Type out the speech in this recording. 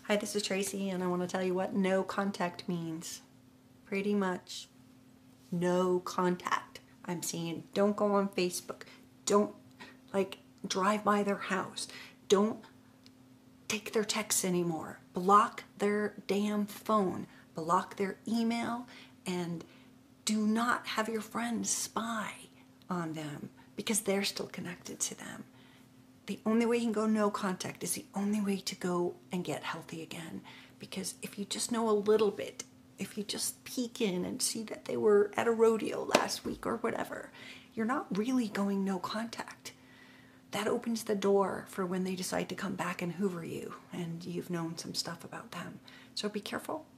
Hi, this is Tracy, and I want to tell you what no contact means. Pretty much no contact. I'm saying don't go on Facebook. Don't drive by their house. Don't take their texts anymore. Block their damn phone. Block their email, and do not have your friends spy on them because they're still connected to them. The only way you can go no contact is the only way to go and get healthy again. Because if you just know a little bit, if you just peek in and see that they were at a rodeo last week or whatever, you're not really going no contact. That opens the door for when they decide to come back and hoover you and you've known some stuff about them. So be careful